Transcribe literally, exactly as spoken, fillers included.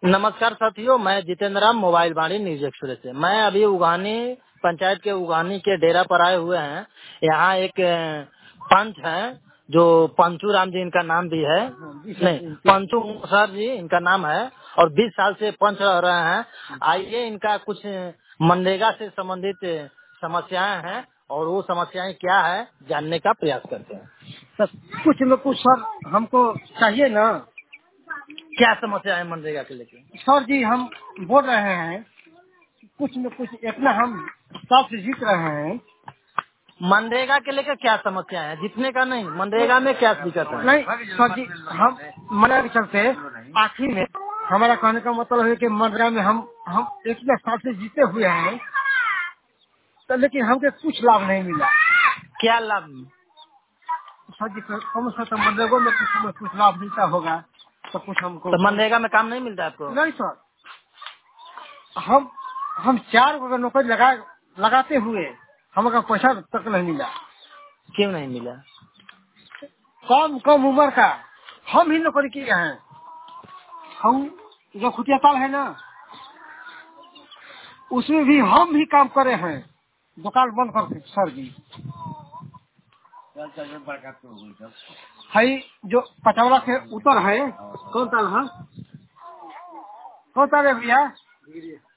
नमस्कार साथियों, मैं जितेंद्र राम मोबाइल बाड़ी न्यूज एक्सप्रेस से। मैं अभी उगानी पंचायत के उगानी के डेरा पर आए हुए हैं। यहाँ एक अ, पंच है जो पंचू राम जी इनका नाम भी है। नहीं, पंचू सर जी इनका नाम है और बीस साल से पंच रह रहे हैं। आइए इनका कुछ मनरेगा से संबंधित समस्याएं हैं और वो समस्याएं क्या है जानने का प्रयास करते हैं। सर कुछ न कुछ सर हमको चाहिए ना। क्या समस्या है मनरेगा के लेके? सर जी हम बोल रहे हैं कुछ न कुछ इतना हम साफ से जीत रहे हैं। मनरेगा के लेकर क्या समस्या है? जितने का नहीं, मनरेगा में क्या दिक्कत है? नहीं सर जी, हम मना के चलते आखिर में हमारा कहने का मतलब है कि मनरेगा में हम हम इतना साल से जीते हुए हैं, तो लेकिन हमको कुछ लाभ नहीं मिला। क्या लाभ? सर जी कम से कम मनरेगा में कुछ न कुछ लाभ मिलता होगा तो कुछ हमको। तो मनरेगा में काम नहीं मिलता है आपको? नहीं सर, हम हम चार अगर नौकरी लगा लगाते हुए हमका पैसा तक नहीं मिला। क्यों नहीं मिला? कम कम उम्र का हम ही नौकरी किए हैं। हम जो खुटिया ताल है ना, उसमें भी हम ही काम करे हैं, दुकान बंद करके। सर जी है जो पचौड़ा से उतर है, कौन ताल है, कौन ताल है भैया?